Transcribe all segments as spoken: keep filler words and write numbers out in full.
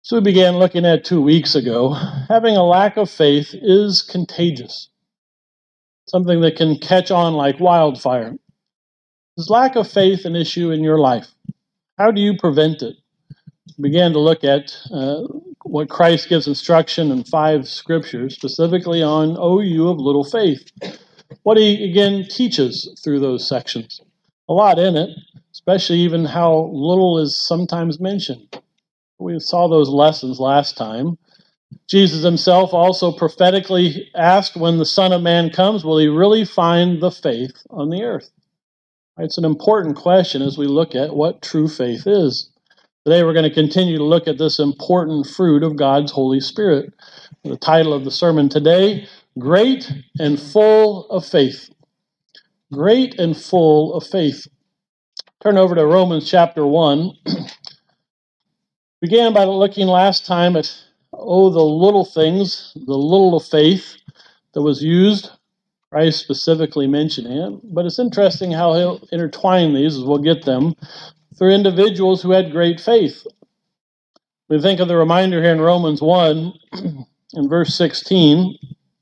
So we began looking at two weeks ago, having a lack of faith is contagious, something that can catch on like wildfire. Is lack of faith an issue in your life? How do you prevent it? We began to look at uh, what Christ gives instruction in five scriptures, specifically on, O you of little faith. What he, again, teaches through those sections. A lot in it, especially even how little is sometimes mentioned. We saw those lessons last time. Jesus himself also prophetically asked, when the Son of Man comes, will he really find the faith on the earth? It's an important question as we look at what true faith is. Today we're going to continue to look at this important fruit of God's Holy Spirit. The title of the sermon today, Great and Full of Faith. Great and Full of Faith. Turn over to Romans chapter one. Began by looking last time at, oh, the little things, the little of faith that was used. Christ specifically mentioning it. But it's interesting how he'll intertwine these, as we'll get them, through individuals who had great faith. We think of the reminder here in Romans one, in verse sixteen.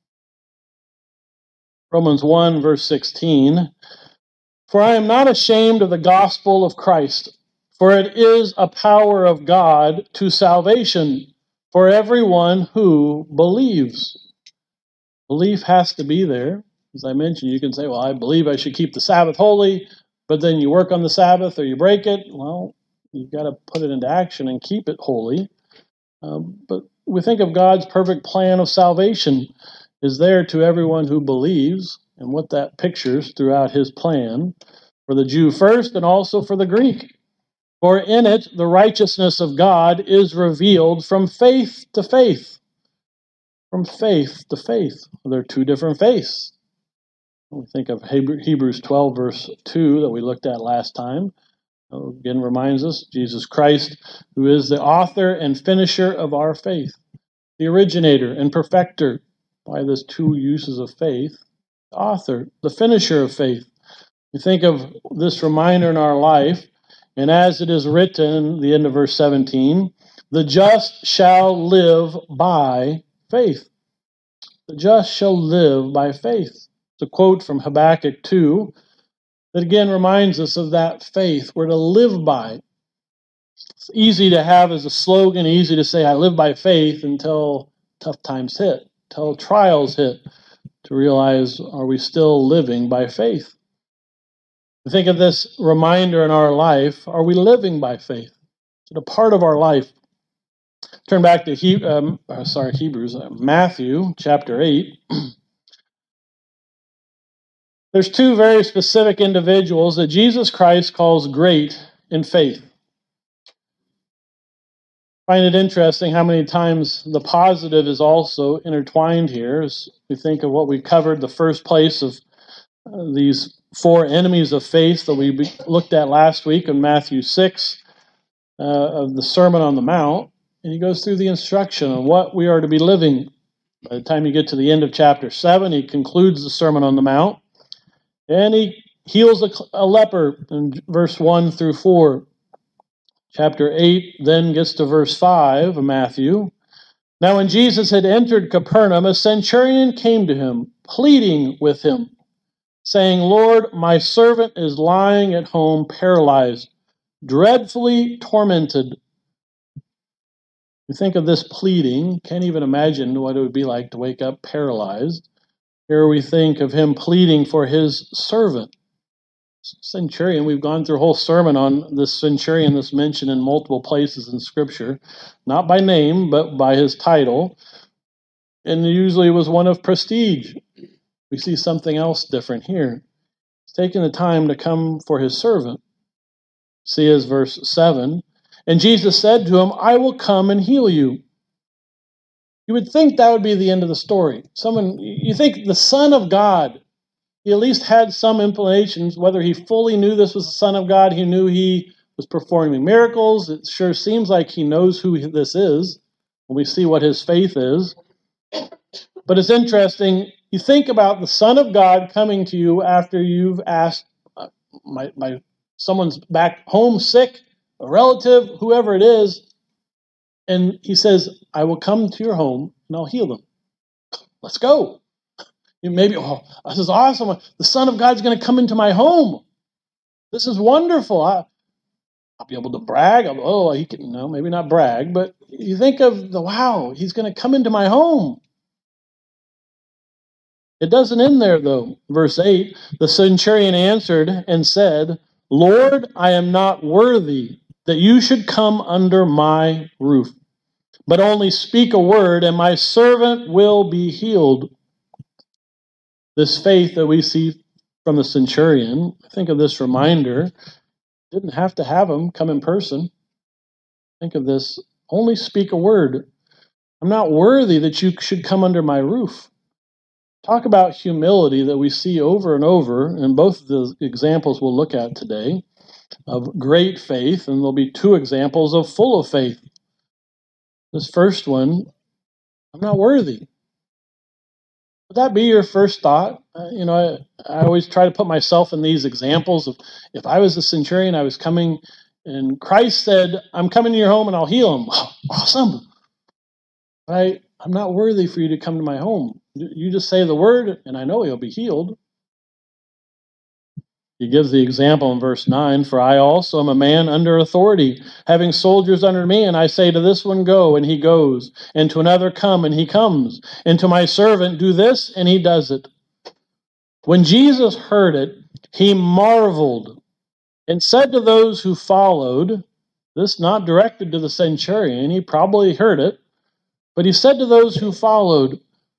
Romans one, verse sixteen. For I am not ashamed of the gospel of Christ, for it is a power of God to salvation for everyone who believes. Belief has to be there. As I mentioned, you can say, well, I believe I should keep the Sabbath holy, but then you work on the Sabbath or you break it. Well, you've got to put it into action and keep it holy. Um, but we think of God's perfect plan of salvation is there to everyone who believes, and what that pictures throughout his plan, for the Jew first and also for the Greek. For in it, the righteousness of God is revealed from faith to faith. From faith to faith. There are two different faiths. We think of Hebrews twelve, verse two, that we looked at last time. Again, reminds us, Jesus Christ, who is the author and finisher of our faith, the originator and perfecter, by those two uses of faith, the author, the finisher of faith. We think of this reminder in our life, and as it is written, the end of verse seventeen, the just shall live by faith. The just shall live by faith. It's a quote from Habakkuk two that again reminds us of that faith we're to live by. It's easy to have as a slogan, easy to say, I live by faith, until tough times hit, until trials hit, to realize, are we still living by faith? Think of this reminder in our life. Are we living by faith? Is it a part of our life? Turn back to he, um, sorry, Hebrews, uh, Matthew chapter eight. There's two very specific individuals that Jesus Christ calls great in faith. I find it interesting how many times the positive is also intertwined here. As we think of what we covered, the first place of uh, these four enemies of faith that we looked at last week in Matthew six uh, of the Sermon on the Mount. And he goes through the instruction on what we are to be living. By the time you get to the end of chapter seven, he concludes the Sermon on the Mount. And he heals a, a leper in verse one through four. Chapter eight then gets to verse five of Matthew. Now when Jesus had entered Capernaum, a centurion came to him, pleading with him, saying, Lord, my servant is lying at home paralyzed, dreadfully tormented. You think of this pleading, can't even imagine what it would be like to wake up paralyzed. Here we think of him pleading for his servant. Centurion, we've gone through a whole sermon on this centurion that's mentioned in multiple places in Scripture, not by name, but by his title. And usually it was one of prestige. We see something else different here. He's taking the time to come for his servant. See as verse seven. And Jesus said to him, I will come and heal you. You would think that would be the end of the story. Someone, you think the Son of God, he at least had some implications, whether he fully knew this was the Son of God, he knew he was performing miracles. It sure seems like he knows who this is, when we see what his faith is. But it's interesting, you think about the Son of God coming to you after you've asked, uh, my, my someone's back home sick, a relative, whoever it is, And he says, I will come to your home and I'll heal them. Let's go. Maybe, oh, this is awesome. The Son of God's going to come into my home. This is wonderful. I, I'll be able to brag. I'll, oh, he can, no, maybe not brag, but you think of the, wow, he's going to come into my home. It doesn't end there, though. Verse eight, the centurion answered and said, Lord, I am not worthy that you should come under my roof, but only speak a word, and my servant will be healed. This faith that we see from the centurion, think of this reminder, didn't have to have him come in person. Think of this, only speak a word. I'm not worthy that you should come under my roof. Talk about humility that we see over and over in both of the examples we'll look at today of great faith, and there'll be two examples of full of faith. This first one, I'm not worthy. Would that be your first thought? Uh, you know, I, I always try to put myself in these examples of if I was the centurion, I was coming, and Christ said, I'm coming to your home and I'll heal him. Oh, awesome. I, I'm not worthy for you to come to my home. You just say the word, and I know he'll be healed. He gives the example in verse nine, for I also am a man under authority, having soldiers under me, and I say to this one, go, and he goes, and to another, come, and he comes, and to my servant, do this, and he does it. When Jesus heard it, he marveled, and said to those who followed, this not directed to the centurion, he probably heard it, but he said to those who followed,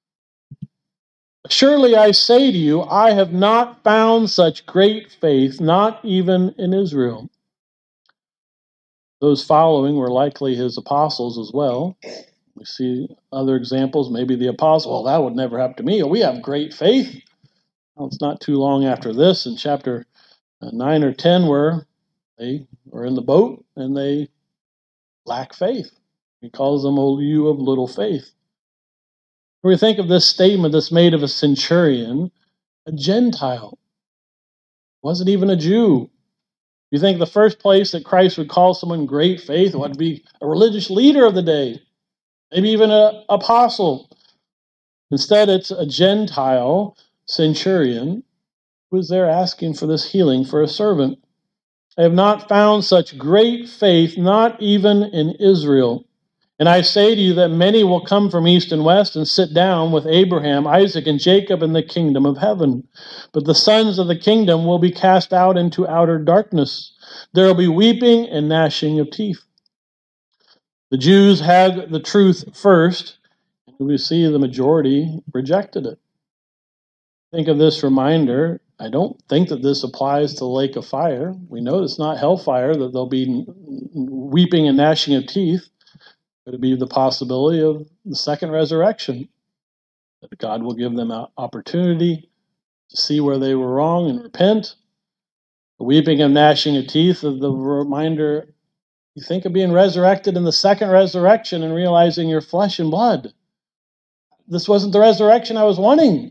surely I say to you, I have not found such great faith, not even in Israel. Those following were likely his apostles as well. We see other examples, maybe the apostle, well, that would never happen to me. We have great faith. Well, it's not too long after this, in chapter nine or ten, where they were in the boat and they lack faith. He calls them, O you of little faith. When we think of this statement that's made of a centurion, a Gentile, wasn't even a Jew. You think the first place that Christ would call someone great faith would be a religious leader of the day, maybe even an apostle. Instead, it's a Gentile centurion who is there asking for this healing for a servant. I have not found such great faith, not even in Israel. And I say to you that many will come from east and west and sit down with Abraham, Isaac, and Jacob in the kingdom of heaven. But the sons of the kingdom will be cast out into outer darkness. There will be weeping and gnashing of teeth. The Jews had the truth first, and we see the majority rejected it. Think of this reminder. I don't think that this applies to the lake of fire. We know it's not hellfire, that there'll be weeping and gnashing of teeth. Could it be the possibility of the second resurrection? That God will give them an opportunity to see where they were wrong and repent. The weeping and gnashing of teeth of the reminder, you think of being resurrected in the second resurrection and realizing you're flesh and blood. This wasn't the resurrection I was wanting.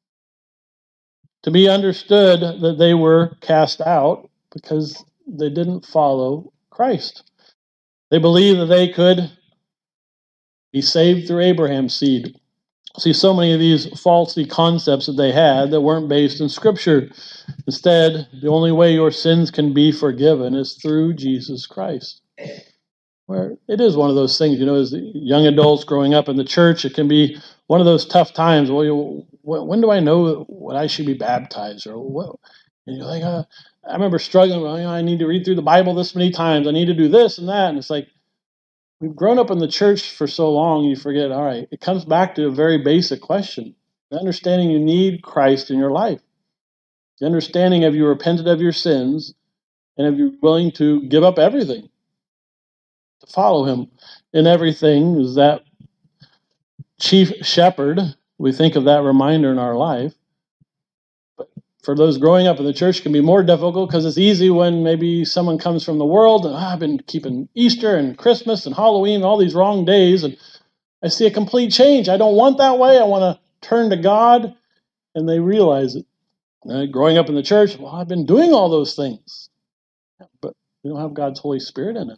To be understood that they were cast out because they didn't follow Christ. They believed that they could be saved through Abraham's seed. See, so many of these faulty concepts that they had that weren't based in Scripture. Instead, the only way your sins can be forgiven is through Jesus Christ. Where it is one of those things, you know, as young adults growing up in the church, it can be one of those tough times. Well, you, when do I know when I should be baptized? Or what? And you're like, uh, I remember struggling. Well, you know, I need to read through the Bible this many times. I need to do this and that. And it's like, we've grown up in the church for so long, you forget, all right, it comes back to a very basic question. The understanding you need Christ in your life. The understanding of you repented of your sins, and of you willing to give up everything to follow him in everything is that chief shepherd. We think of that reminder in our life. But for those growing up in the church, it can be more difficult because it's easy when maybe someone comes from the world and oh, I've been keeping Easter and Christmas and Halloween and all these wrong days, and I see a complete change. I don't want that way. I want to turn to God, and they realize it. And growing up in the church, well, I've been doing all those things, but we don't have God's Holy Spirit in us.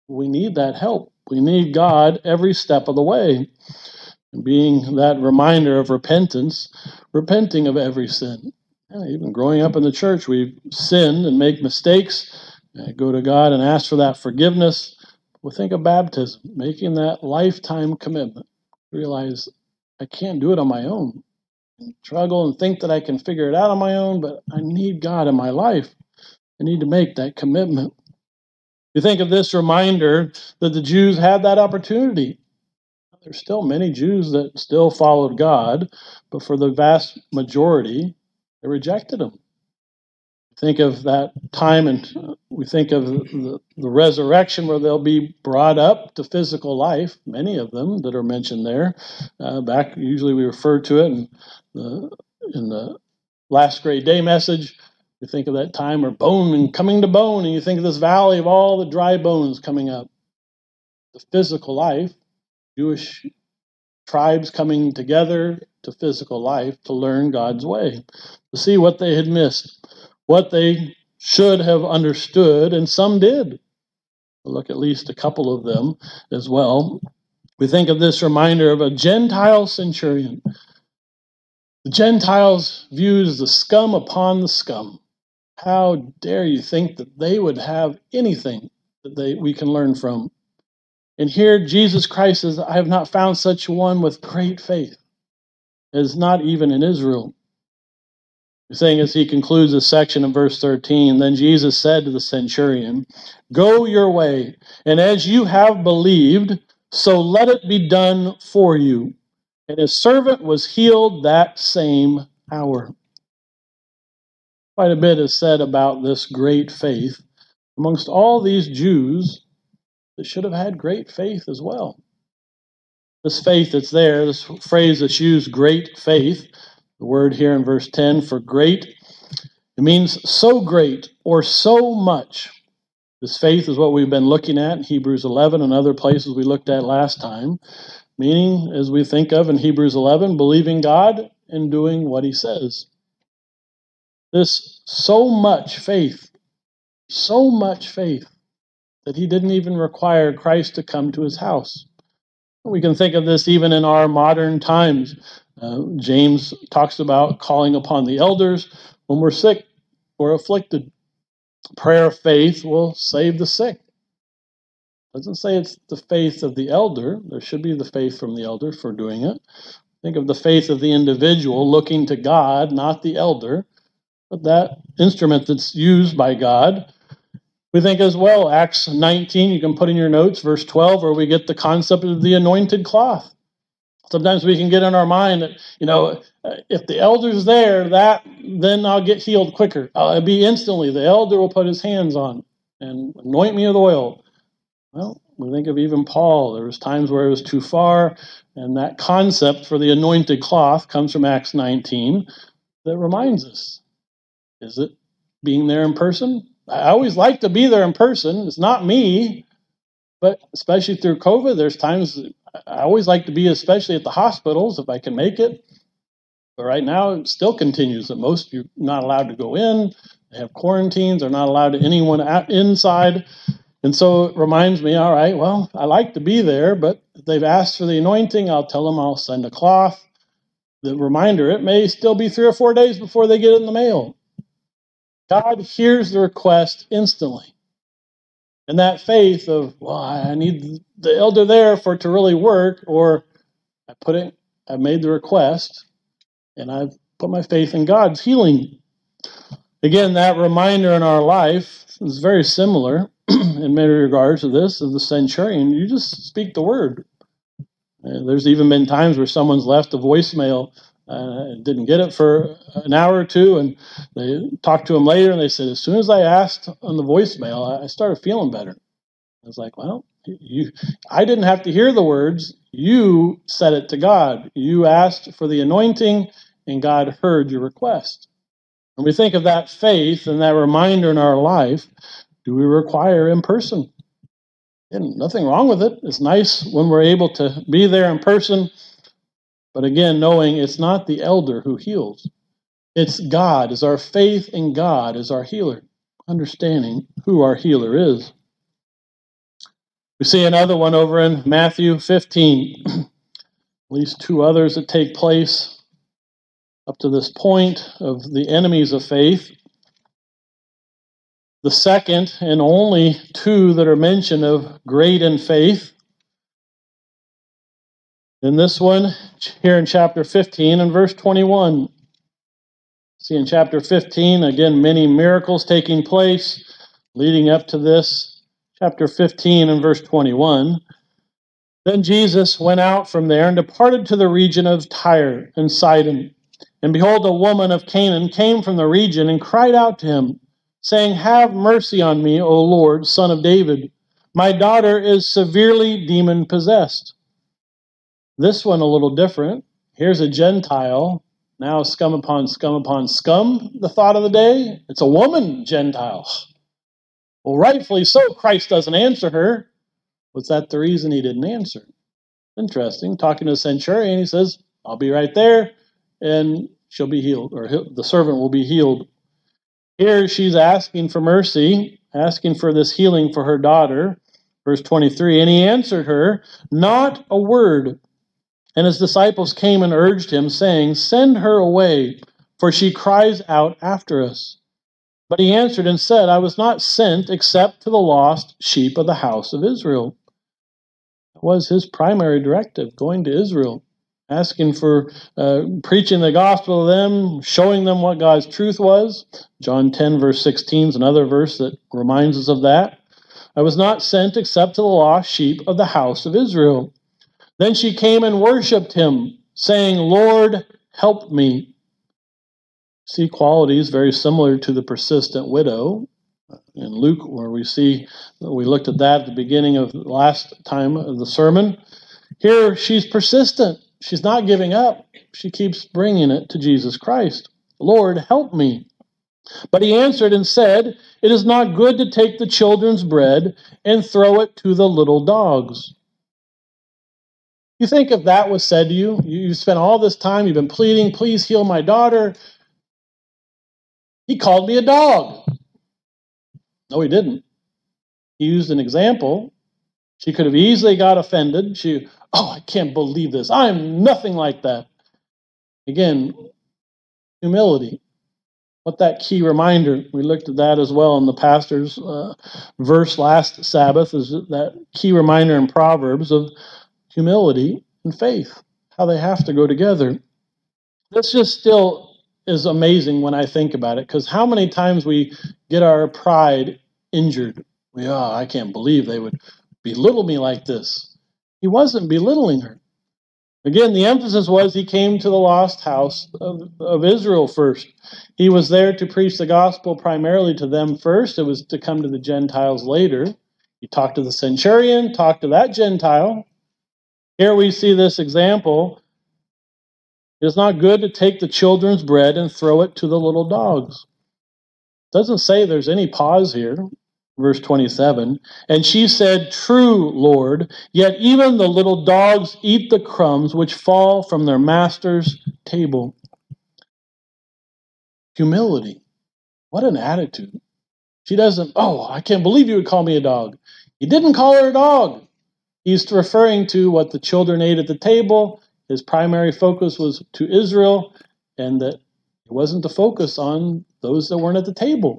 We need that help. We need God every step of the way. And being that reminder of repentance, repenting of every sin. Yeah, even growing up in the church, we've sinned and make mistakes. Uh, go to God and ask for that forgiveness. We think of baptism, making that lifetime commitment. Realize I can't do it on my own. I struggle and think that I can figure it out on my own, but I need God in my life. I need to make that commitment. You think of this reminder that the Jews had that opportunity. There's still many Jews that still followed God, but for the vast majority, they rejected him. Think of that time, and we think of the, the resurrection where they'll be brought up to physical life, many of them that are mentioned there. Uh, back, usually we refer to it in the, in the last great day message. We think of that time where bone and coming to bone, and you think of this valley of all the dry bones coming up. The physical life, Jewish tribes coming together to physical life to learn God's way, to see what they had missed, what they should have understood, and some did. We'll look at least a couple of them as well. We think of this reminder of a Gentile centurion. The Gentiles viewed as the scum upon the scum. How dare you think that they would have anything that they we can learn from? And here Jesus Christ says, I have not found such one with great faith, as not even in Israel. He's saying as he concludes this section in verse thirteen, then Jesus said to the centurion, go your way, and as you have believed, so let it be done for you. And his servant was healed that same hour. Quite a bit is said about this great faith amongst all these Jews that should have had great faith as well. This faith that's there, this phrase that's used, great faith, the word here in verse ten for great, it means so great or so much. This faith is what we've been looking at in Hebrews eleven and other places we looked at last time, meaning, as we think of in Hebrews eleven, believing God and doing what he says. This so much faith, so much faith, that he didn't even require Christ to come to his house. We can think of this even in our modern times. Uh, James talks about calling upon the elders when we're sick or afflicted. Prayer of faith will save the sick. It doesn't say it's the faith of the elder. There should be the faith from the elder for doing it. Think of the faith of the individual looking to God, not the elder, but that instrument that's used by God. We think as well, Acts nineteen, you can put in your notes, verse twelve, where we get the concept of the anointed cloth. Sometimes we can get in our mind that, you know, if the elder's there, that then I'll get healed quicker. I'll be instantly. The elder will put his hands on and anoint me with oil. Well, we think of even Paul. There was times where it was too far, and that concept for the anointed cloth comes from Acts nineteen that reminds us. Is it being there in person? I always like to be there in person. It's not me, but especially through COVID, there's times I always like to be, especially at the hospitals, if I can make it. But right now, it still continues that most you're not allowed to go in. They have quarantines. They're not allowed to anyone out inside. And so it reminds me, all right, well, I like to be there, but if they've asked for the anointing, I'll tell them I'll send a cloth. The reminder, it may still be three or four days before they get it in the mail. God hears the request instantly. And that faith of, well, I need the elder there for it to really work, or I put it, I made the request, and I've put my faith in God's healing. Again, that reminder in our life is very similar in many regards to this of the centurion. You just speak the word. And there's even been times where someone's left a voicemail uh, didn't get it for an hour or two, and they talked to them later, and they said, as soon as I asked on the voicemail, I started feeling better. I was like, well, you, I didn't have to hear the words. You said it to God. You asked for the anointing, and God heard your request. When we think of that faith and that reminder in our life, do we require in person? And nothing wrong with it. It's nice when we're able to be there in person. But again, knowing it's not the elder who heals. It's God. It's our faith in God as our healer. Understanding who our healer is. We see another one over in Matthew fifteen. At least two others that take place up to this point of the enemies of faith. The second and only two that are mentioned of great in faith. In this one, here in chapter fifteen and verse twenty-one. See in chapter fifteen, again, many miracles taking place leading up to this. Chapter fifteen and verse twenty-one. Then Jesus went out from there and departed to the region of Tyre and Sidon. And behold, a woman of Canaan came from the region and cried out to him, saying, Have mercy on me, O Lord, Son of David. My daughter is severely demon-possessed. This one a little different. Here's a Gentile. Now scum upon scum upon scum, the thought of the day. It's a woman Gentile. Well, rightfully so, Christ doesn't answer her. Was that the reason he didn't answer? Interesting. Talking to the centurion, he says, I'll be right there, and she'll be healed, or the servant will be healed. Here she's asking for mercy, asking for this healing for her daughter. Verse twenty-three, and he answered her, not a word. And his disciples came and urged him, saying, Send her away, for she cries out after us. But he answered and said, I was not sent except to the lost sheep of the house of Israel. That was his primary directive, going to Israel, asking for, uh, preaching the gospel to them, showing them what God's truth was. John ten, verse sixteen is another verse that reminds us of that. I was not sent except to the lost sheep of the house of Israel. Then she came and worshipped him, saying, Lord, help me. See qualities very similar to the persistent widow in Luke, where we see, we looked at that at the beginning of the last time of the sermon. Here she's persistent. She's not giving up. She keeps bringing it to Jesus Christ. Lord, help me. But he answered and said, It is not good to take the children's bread and throw it to the little dogs. You think if that was said to you, you spent all this time, you've been pleading, please heal my daughter. He called me a dog. No, he didn't. He used an example. She could have easily got offended. She, oh, I can't believe this. I'm nothing like that. Again, humility. What that key reminder, we looked at that as well in the pastor's uh, verse last Sabbath, is that key reminder in Proverbs of humility and faith, how they have to go together. This just still is amazing when I think about it, because how many times we get our pride injured. We, oh, I can't believe they would belittle me like this. He wasn't belittling her. Again, the emphasis was he came to the lost house of, of Israel first. He was there to preach the gospel primarily to them first. It was to come to the Gentiles later. He talked to the centurion, talked to that Gentile. Here we see this example. It is not good to take the children's bread and throw it to the little dogs. It doesn't say there's any pause here. Verse twenty-seven, and she said, True, Lord, yet even the little dogs eat the crumbs which fall from their master's table. Humility. What an attitude. She doesn't, oh, I can't believe you would call me a dog. He didn't call her a dog. He's referring to what the children ate at the table. His primary focus was to Israel, and that it wasn't to focus on those that weren't at the table.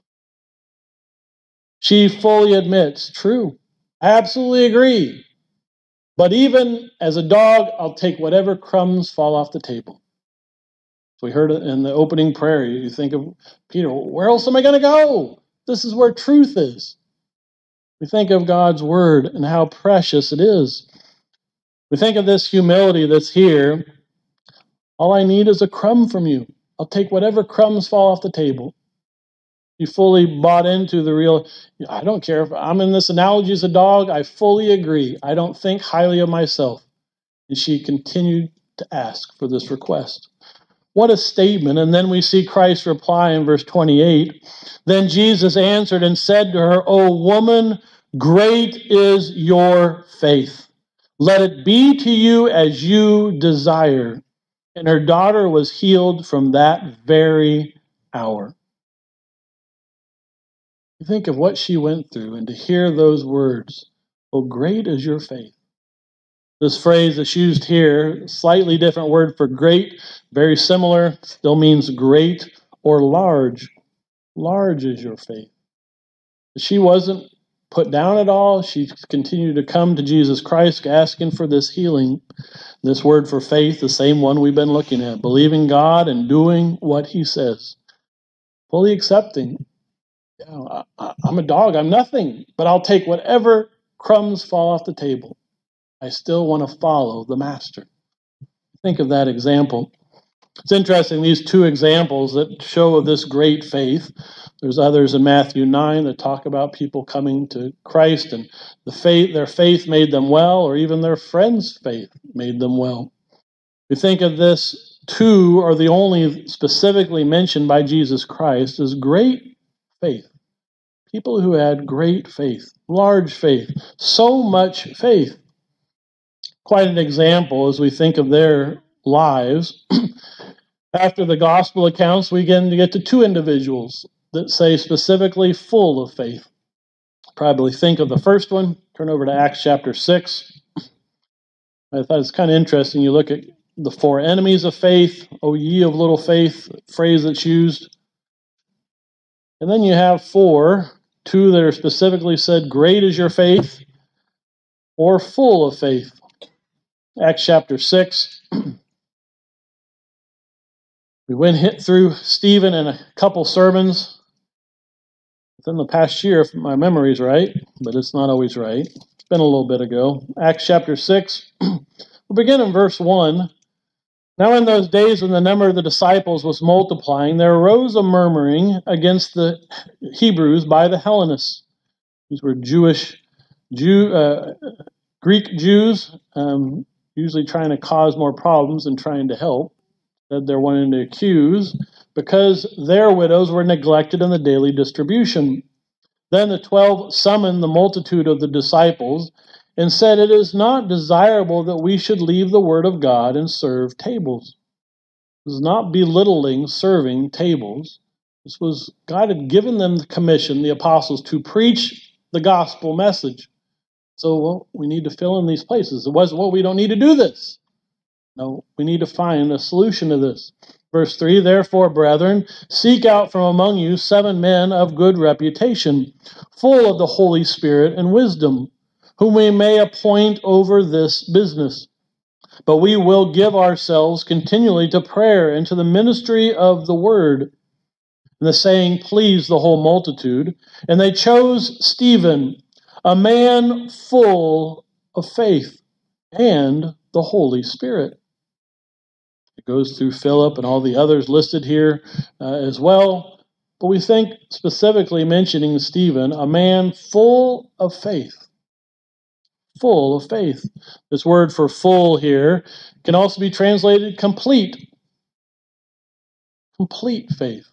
She fully admits, true, I absolutely agree. But even as a dog, I'll take whatever crumbs fall off the table. So we heard it in the opening prayer. You think of Peter, where else am I going to go? This is where truth is. We think of God's word and how precious it is. We think of this humility that's here. All I need is a crumb from you. I'll take whatever crumbs fall off the table. You fully bought into the real, I don't care if I'm in this analogy as a dog, I fully agree. I don't think highly of myself. And she continued to ask for this request. What a statement. And then we see Christ reply in verse twenty-eight. Then Jesus answered and said to her, O woman, great is your faith. Let it be to you as you desire. And her daughter was healed from that very hour. You think of what she went through, and to hear those words, Oh, great is your faith. This phrase that's used here, slightly different word for great, very similar, still means great or large. Large is your faith. She wasn't put down at all. She continued to come to Jesus Christ asking for this healing. This word for faith, the same one we've been looking at, believing God and doing what he says. Fully accepting. You know, I, I'm a dog, I'm nothing, but I'll take whatever crumbs fall off the table. I still want to follow the master. Think of that example. It's interesting, these two examples that show of this great faith. There's others in Matthew nine that talk about people coming to Christ and the faith, their faith made them well, or even their friends' faith made them well. We think of this two are the only specifically mentioned by Jesus Christ as great faith. People who had great faith, large faith, so much faith. Quite an example as we think of their lives. After the gospel accounts, we begin to get to two individuals that say specifically full of faith. Probably think of the first one. Turn over to Acts chapter six. I thought it's kind of interesting. You look at the four enemies of faith, O ye of little faith, phrase that's used. And then you have four, two that are specifically said, great is your faith, or full of faith. Acts chapter six. We went hit through Stephen in a couple sermons within the past year, if my memory's right, but it's not always right. It's been a little bit ago. Acts chapter six. We'll begin in verse one. Now in those days when the number of the disciples was multiplying, there arose a murmuring against the Hebrews by the Hellenists. These were Jewish, Jew, uh, Greek Jews, um, usually trying to cause more problems than trying to help. That they're wanting to accuse, because their widows were neglected in the daily distribution. Then the twelve summoned the multitude of the disciples and said, it is not desirable that we should leave the word of God and serve tables. This is not belittling serving tables. This was, God had given them the commission, the apostles, to preach the gospel message. So, well, we need to fill in these places. It wasn't, well, we don't need to do this. No, we need to find a solution to this. Verse three, therefore, brethren, seek out from among you seven men of good reputation, full of the Holy Spirit and wisdom, whom we may appoint over this business. But we will give ourselves continually to prayer and to the ministry of the word. And the saying pleased the whole multitude. And they chose Stephen, a man full of faith and the Holy Spirit. It goes through Philip and all the others listed here uh, as well. But we think specifically mentioning Stephen, a man full of faith. Full of faith. This word for full here can also be translated complete. Complete faith.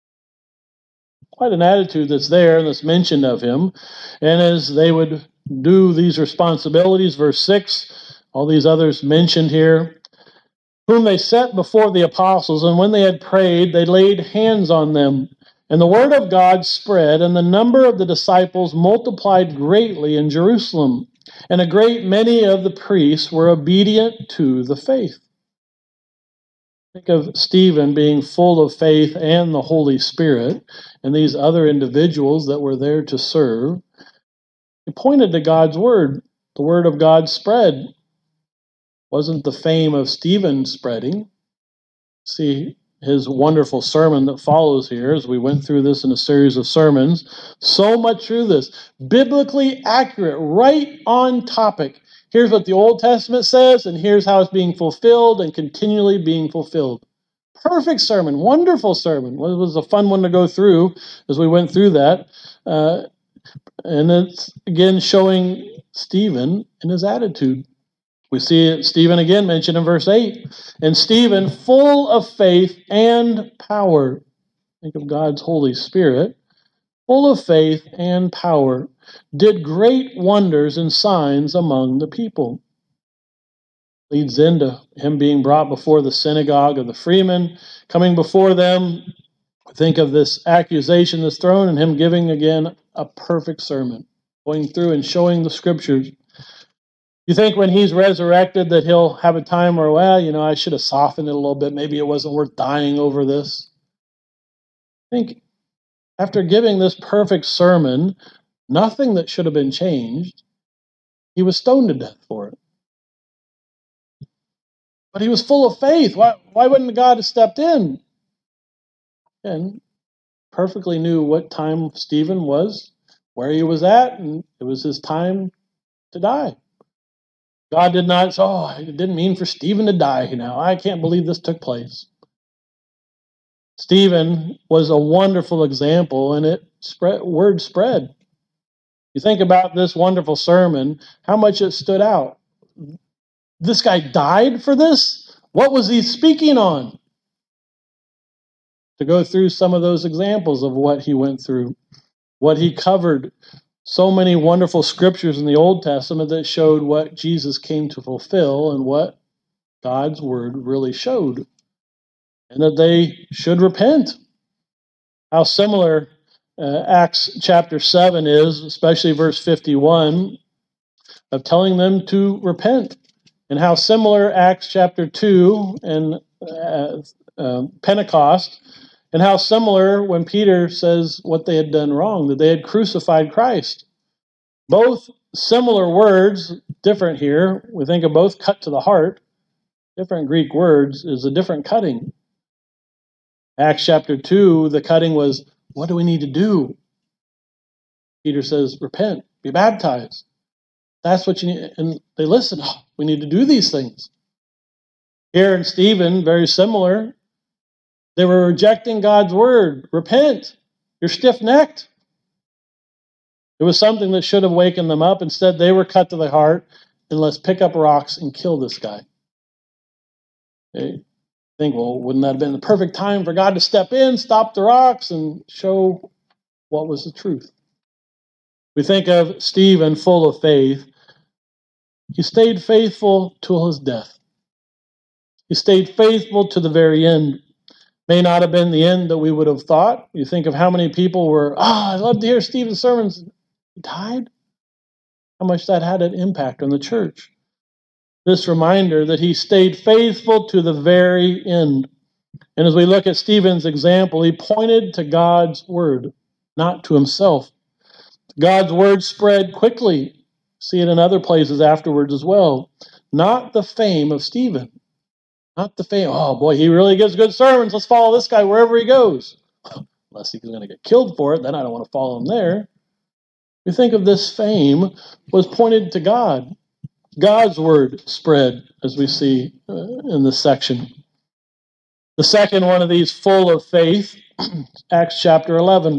Quite an attitude that's there and that's mentioned of him. And as they would do these responsibilities, verse six, all these others mentioned here, whom they set before the apostles, and when they had prayed, they laid hands on them. And the word of God spread, and the number of the disciples multiplied greatly in Jerusalem. And a great many of the priests were obedient to the faith. Think of Stephen being full of faith and the Holy Spirit, and these other individuals that were there to serve. It pointed to God's word. The word of God spread. Wasn't the fame of Stephen spreading. See his wonderful sermon that follows here as we went through this in a series of sermons. So much through this. Biblically accurate, right on topic. Here's what the Old Testament says, and here's how it's being fulfilled and continually being fulfilled. Perfect sermon, wonderful sermon. It was a fun one to go through as we went through that. Uh, and it's, again, showing Stephen and his attitude. We see Stephen again mentioned in verse eight. And Stephen, full of faith and power. Think of God's Holy Spirit. Full of faith and power. Did great wonders and signs among the people. Leads into him being brought before the synagogue of the freemen. Coming before them. Think of this accusation that's thrown and him giving again a perfect sermon. going through and showing the scriptures. You think when he's resurrected that he'll have a time where, well, you know, I should have softened it a little bit. Maybe it wasn't worth dying over this. I think after giving this perfect sermon, nothing that should have been changed, he was stoned to death for it. But he was full of faith. Why, why wouldn't God have stepped in? And perfectly knew what time Stephen was, where he was at, and it was his time to die. God did not say, oh, it didn't mean for Stephen to die now. I can't believe this took place. Stephen was a wonderful example, and it spread, word spread. You think about this wonderful sermon, how much it stood out. This guy died for this? What was he speaking on? To go through some of those examples of what he went through, what he covered. So many wonderful scriptures in the Old Testament that showed what Jesus came to fulfill and what God's word really showed. And that they should repent. How similar uh, Acts chapter seven is, especially verse fifty-one, of telling them to repent. And how similar Acts chapter two and uh, uh, Pentecost, and how similar when Peter says what they had done wrong, that they had crucified Christ. Both similar words, different here. We think of both cut to the heart. Different Greek words is a different cutting. Acts chapter two, the cutting was, what do we need to do? Peter says, repent, be baptized. That's what you need. And they listen, oh, we need to do these things. Here in Stephen, very similar. They were rejecting God's word. Repent. You're stiff-necked. It was something that should have wakened them up. Instead, they were cut to the heart, and let's pick up rocks and kill this guy. They think, well, wouldn't that have been the perfect time for God to step in, stop the rocks, and show what was the truth? We think of Stephen, full of faith. He stayed faithful till his death. He stayed faithful to the very end. May not have been the end that we would have thought. You think of how many people were, ah, oh, I love to hear Stephen's sermons. He died. How much that had an impact on the church. This reminder that he stayed faithful to the very end. And as we look at Stephen's example, he pointed to God's word, not to himself. God's word spread quickly. See it in other places afterwards as well. Not the fame of Stephen. Not the fame, oh boy, he really gives good sermons. Let's follow this guy wherever he goes. Unless he's going to get killed for it, then I don't want to follow him there. We think of this fame was pointed to God. God's word spread, as we see uh, in this section. The second one of these, full of faith, Acts chapter eleven.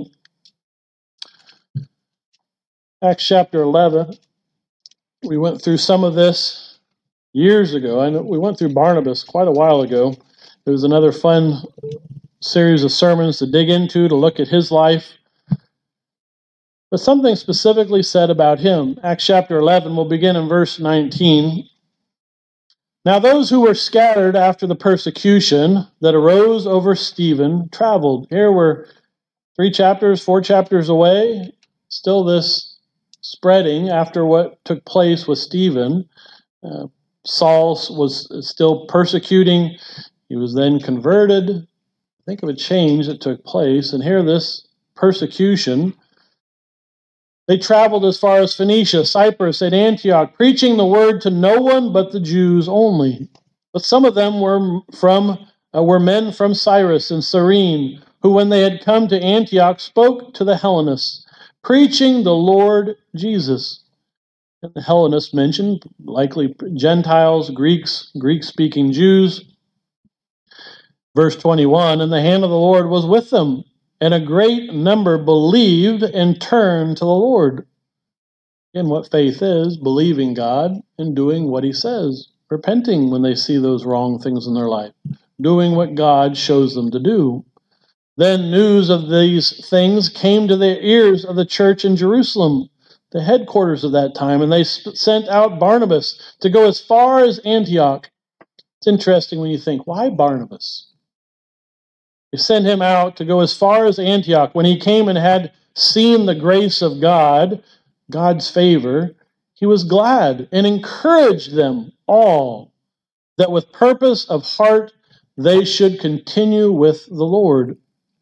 Acts chapter eleven. We went through some of this years ago. I know we went through Barnabas quite a while ago. It was another fun series of sermons to dig into, to look at his life. But something specifically said about him. Acts chapter eleven, we'll begin in verse nineteen. Now those who were scattered after the persecution that arose over Stephen traveled. Here we're three chapters, four chapters away. Still this spreading after what took place with Stephen. Uh, Saul was still persecuting. He was then converted. Think of a change that took place. And here this persecution. They traveled as far as Phoenicia, Cyprus, and Antioch, preaching the word to no one but the Jews only. But some of them were from uh, were men from Cyrus and Cyrene, who when they had come to Antioch spoke to the Hellenists, preaching the Lord Jesus. And the Hellenists mentioned, likely Gentiles, Greeks, Greek-speaking Jews. Verse twenty-one, and the hand of the Lord was with them, and a great number believed and turned to the Lord. Again, what faith is, believing God and doing what he says. Repenting when they see those wrong things in their life. Doing what God shows them to do. Then news of these things came to the ears of the church in Jerusalem, the headquarters of that time, and they sent out Barnabas to go as far as Antioch. It's interesting when you think, why Barnabas? They sent him out to go as far as Antioch. When he came and had seen the grace of God, God's favor, he was glad and encouraged them all that with purpose of heart they should continue with the Lord.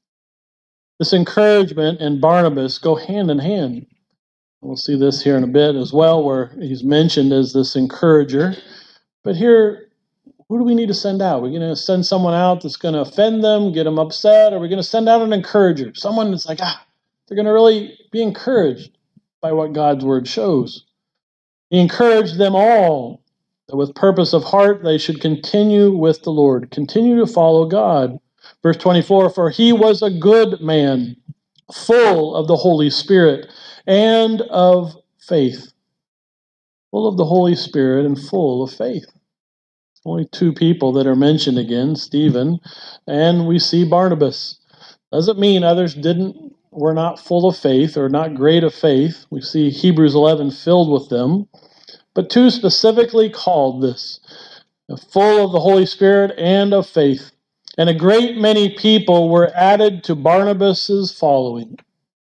This encouragement and Barnabas go hand in hand. We'll see this here in a bit as well, where he's mentioned as this encourager. But here, who do we need to send out? We're going to send someone out that's going to offend them, get them upset, or we're going to send out an encourager, someone that's like, ah, they're going to really be encouraged by what God's word shows. He encouraged them all that with purpose of heart they should continue with the Lord, continue to follow God. Verse twenty-four, for he was a good man, full of the Holy Spirit and of faith. Full of the Holy Spirit and full of faith. Only two people that are mentioned again, Stephen, and we see Barnabas. Doesn't mean others didn't, were not full of faith or not great of faith. We see Hebrews eleven filled with them. But two specifically called this, full of the Holy Spirit and of faith. And a great many people were added to Barnabas's following.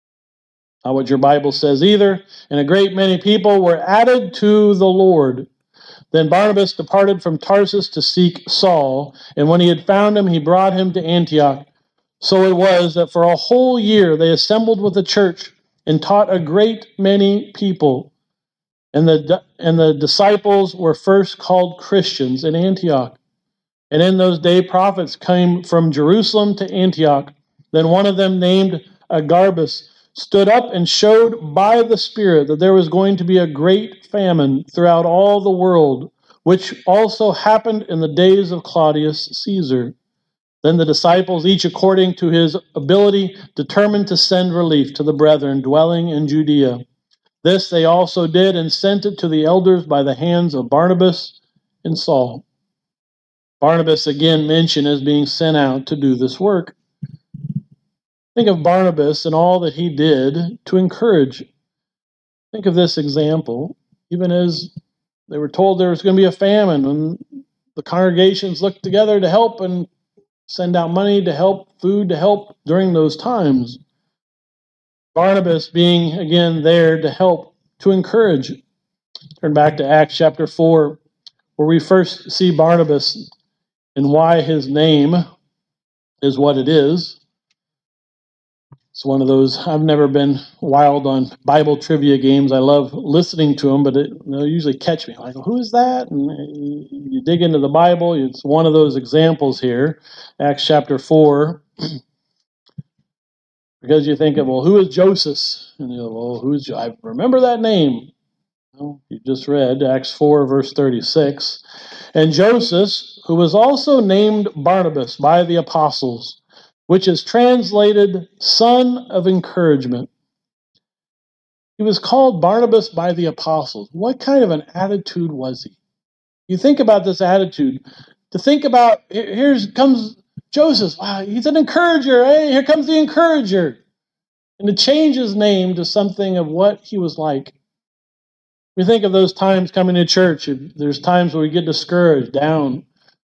Not what your Bible says either. And a great many people were added to the Lord. Then Barnabas departed from Tarsus to seek Saul, and when he had found him, he brought him to Antioch. So it was that for a whole year they assembled with the church and taught a great many people. And the, and the disciples were first called Christians in Antioch. And in those days prophets came from Jerusalem to Antioch. Then one of them, named Agabus, stood up and showed by the Spirit that there was going to be a great famine throughout all the world, which also happened in the days of Claudius Caesar. Then the disciples, each according to his ability, determined to send relief to the brethren dwelling in Judea. This they also did, and sent it to the elders by the hands of Barnabas and Saul. Barnabas again mentioned as being sent out to do this work. Think of Barnabas and all that he did to encourage. Think of this example, even as they were told there was going to be a famine, and the congregations looked together to help and send out money to help, food to help during those times. Barnabas being, again, there to help, to encourage. Turn back to Acts chapter four, where we first see Barnabas and why his name is what it is. It's one of those, I've never been wild on Bible trivia games. I love listening to them, but it, they'll usually catch me. Like, who is that? And you, you dig into the Bible. It's one of those examples here, Acts chapter four. Because you think of, well, who is Joseph? And you go, well, who's, I remember that name. Well, you just read Acts four, verse thirty-six. And Joseph, who was also named Barnabas by the apostles, which is translated son of encouragement. He was called Barnabas by the apostles. What kind of an attitude was he? You think about this attitude. To think about, here comes Joseph. Wow, he's an encourager. Hey, here comes the encourager. And to change his name to something of what he was like. We think of those times coming to church. There's times where we get discouraged, down.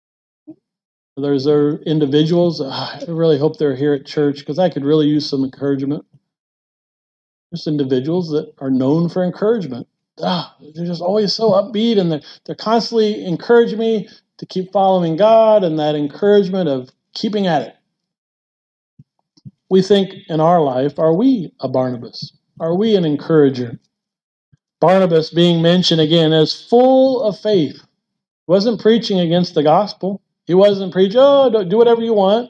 There's there individuals, oh, I really hope they're here at church because I could really use some encouragement. There's individuals that are known for encouragement. Ah, they're just always so upbeat, and they're, they're constantly encouraging me to keep following God, and that encouragement of keeping at it. We think in our life, are we a Barnabas? Are we an encourager? Barnabas being mentioned again as full of faith. He wasn't preaching against the gospel. He wasn't preaching, oh, do whatever you want.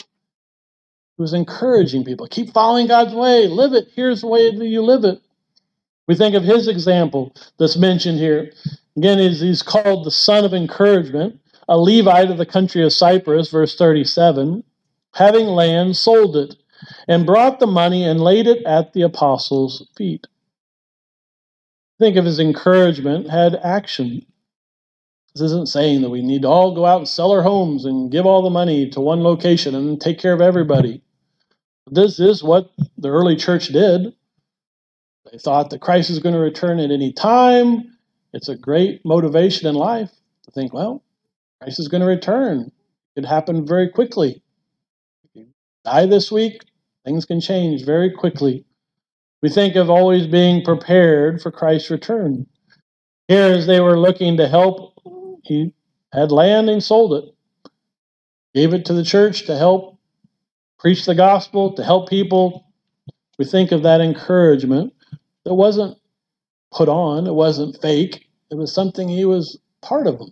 He was encouraging people. Keep following God's way. Live it. Here's the way that you live it. We think of his example that's mentioned here. Again, he's called the son of encouragement, a Levite of the country of Cyprus, verse thirty-seven, having land, sold it, and brought the money and laid it at the apostles' feet. Think of his encouragement had action. This isn't saying that we need to all go out and sell our homes and give all the money to one location and take care of everybody. This is what the early church did. They thought that Christ is going to return at any time. It's a great motivation in life to think, well, Christ is going to return. It happened very quickly. If you die this week, things can change very quickly. We think of always being prepared for Christ's return. Here, as they were looking to help, he had land and sold it, gave it to the church to help preach the gospel, to help people. We think of that encouragement that wasn't put on, it wasn't fake, it was something he was part of them.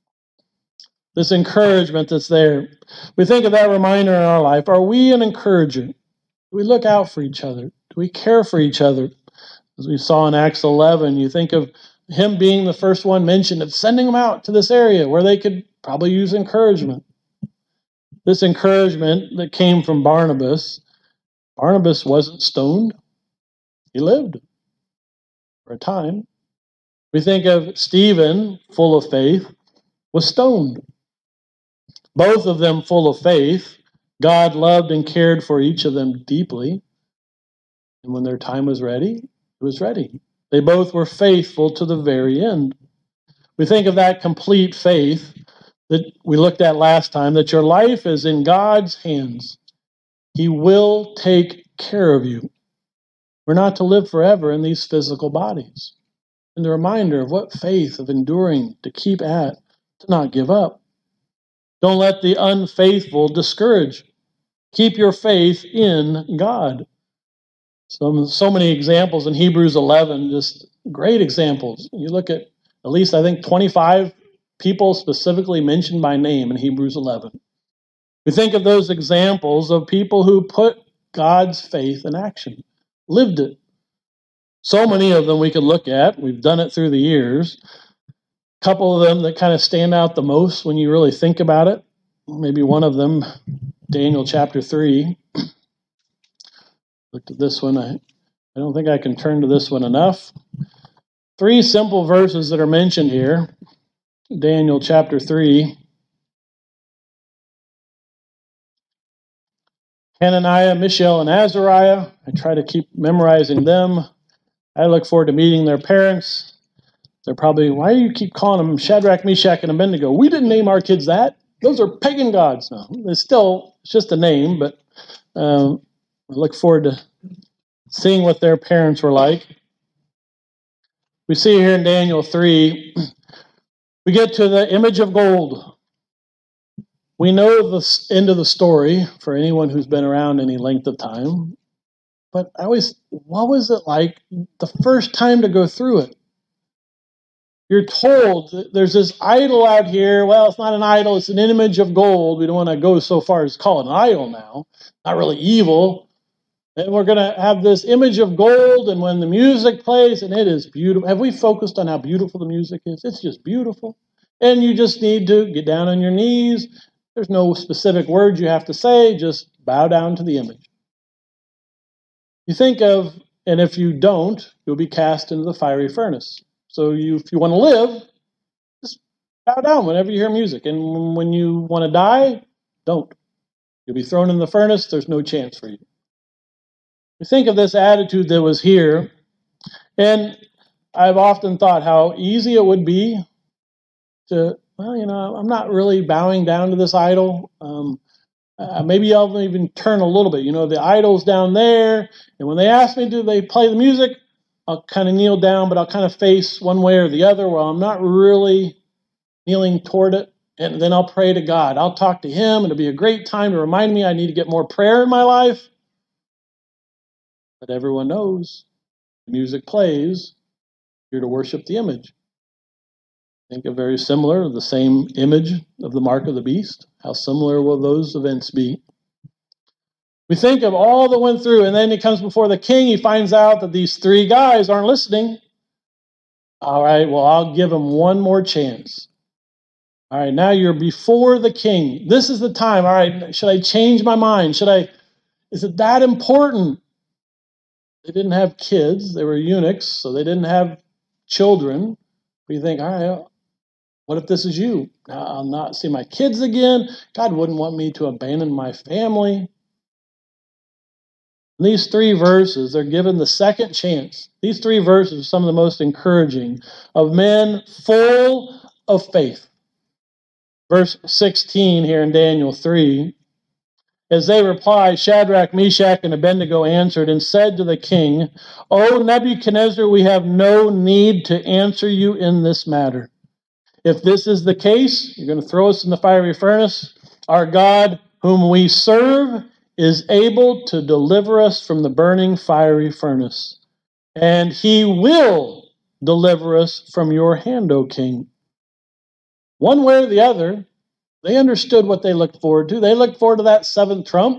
This encouragement that's there. We think of that reminder in our life. Are we an encourager? Do we look out for each other? Do we care for each other? As we saw in Acts eleven, you think of him being the first one mentioned of sending them out to this area where they could probably use encouragement. This encouragement that came from Barnabas, Barnabas wasn't stoned. He lived for a time. We think of Stephen, full of faith, was stoned. Both of them full of faith. God loved and cared for each of them deeply. And when their time was ready, it was ready. They both were faithful to the very end. We think of that complete faith that we looked at last time, that your life is in God's hands. He will take care of you. We're not to live forever in these physical bodies. And the reminder of what faith of enduring to keep at, to not give up. Don't let the unfaithful discourage. Keep your faith in God. So, so many examples in Hebrews eleven, just great examples. You look at at least, I think, twenty-five people specifically mentioned by name in Hebrews eleven. We think of those examples of people who put God's faith in action, lived it. So many of them we could look at. We've done it through the years. A couple of them that kind of stand out the most when you really think about it. Maybe one of them, Daniel chapter three. Looked at this one. I, I don't think I can turn to this one enough. Three simple verses that are mentioned here. Daniel chapter three. Hananiah, Mishael, and Azariah. I try to keep memorizing them. I look forward to meeting their parents. They're probably, why do you keep calling them Shadrach, Meshach, and Abednego? We didn't name our kids that. Those are pagan gods. No, it's still it's just a name, but um, I look forward to seeing what their parents were like. We see here in Daniel three, we get to the image of gold. We know the end of the story for anyone who's been around any length of time. But I always, what was it like the first time to go through it? You're told that there's this idol out here. Well, it's not an idol, it's an image of gold. We don't want to go so far as call it an idol now. Not really evil. And we're going to have this image of gold, and when the music plays, and it is beautiful. Have we focused on how beautiful the music is? It's just beautiful. And you just need to get down on your knees. There's no specific words you have to say. Just bow down to the image. You think of, and if you don't, you'll be cast into the fiery furnace. So you, if you want to live, just bow down whenever you hear music. And when you want to die, don't. You'll be thrown in the furnace. There's no chance for you. We think of this attitude that was here, and I've often thought how easy it would be to, well, you know, I'm not really bowing down to this idol. Um, uh, maybe I'll even turn a little bit. You know, the idol's down there, and when they ask me, do they play the music? I'll kind of kneel down, but I'll kind of face one way or the other while I'm not really kneeling toward it. And then I'll pray to God. I'll talk to Him. It'll be a great time to remind me I need to get more prayer in my life. But everyone knows the music plays, you're to worship the image. Think of very similar, the same image of the mark of the beast. How similar will those events be? We think of all that went through, and then he comes before the king. He finds out that these three guys aren't listening. All right, well, I'll give them one more chance. All right, now you're before the king. This is the time. All right, should I change my mind? Should I? Is it that important? They didn't have kids. They were eunuchs, so they didn't have children. But you think, all right, what if this is you? I'll not see my kids again. God wouldn't want me to abandon my family. In these three verses, they're given the second chance. These three verses are some of the most encouraging of men full of faith. Verse sixteen here in Daniel three, As they replied, Shadrach, Meshach, and Abednego answered and said to the king, O Nebuchadnezzar, we have no need to answer you in this matter. If this is the case, you're going to throw us in the fiery furnace. Our God, whom we serve, is able to deliver us from the burning fiery furnace. And he will deliver us from your hand, O king. One way or the other, they understood what they looked forward to. They looked forward to that seventh trump.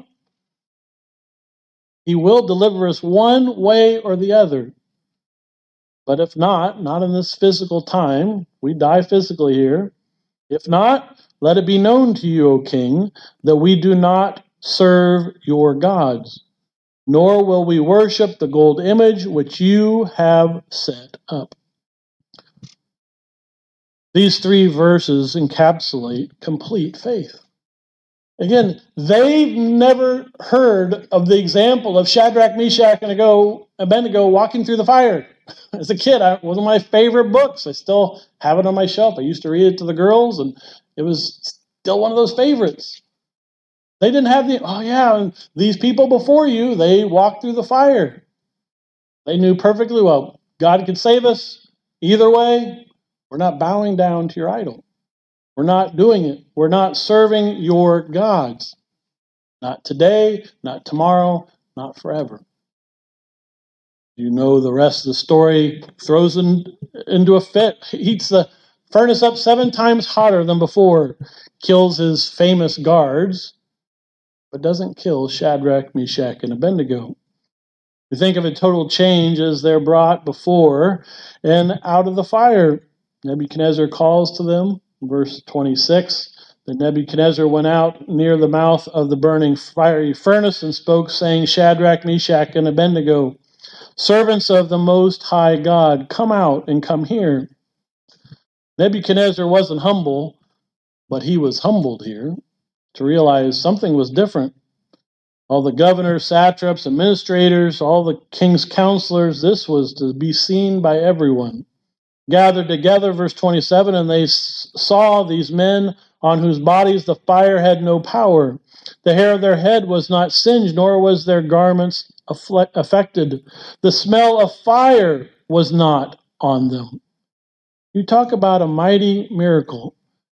He will deliver us one way or the other. But if not, not in this physical time, we die physically here. If not, let it be known to you, O king, that we do not serve your gods, nor will we worship the gold image which you have set up. These three verses encapsulate complete faith. Again, they've never heard of the example of Shadrach, Meshach, and Abednego walking through the fire. As a kid, I, one of my favorite books. I still have it on my shelf. I used to read it to the girls, and it was still one of those favorites. They didn't have the, oh yeah, and these people before you, they walked through the fire. They knew perfectly well, God could save us. Either way, we're not bowing down to your idol. We're not doing it. We're not serving your gods. Not today, not tomorrow, not forever. You know the rest of the story. Throws in, into a fit. Heats the furnace up seven times hotter than before. Kills his famous guards, but doesn't kill Shadrach, Meshach, and Abednego. We think of a total change as they're brought before and out of the fire. Nebuchadnezzar calls to them. Verse twenty-six, that Nebuchadnezzar went out near the mouth of the burning fiery furnace and spoke, saying, Shadrach, Meshach, and Abednego, servants of the Most High God, come out and come here. Nebuchadnezzar wasn't humble, but he was humbled here to realize something was different. All the governors, satraps, administrators, all the king's counselors, this was to be seen by everyone. Gathered together, verse twenty-seven, and they saw these men on whose bodies the fire had no power. The hair of their head was not singed, nor was their garments affected. The smell of fire was not on them. You talk about a mighty miracle.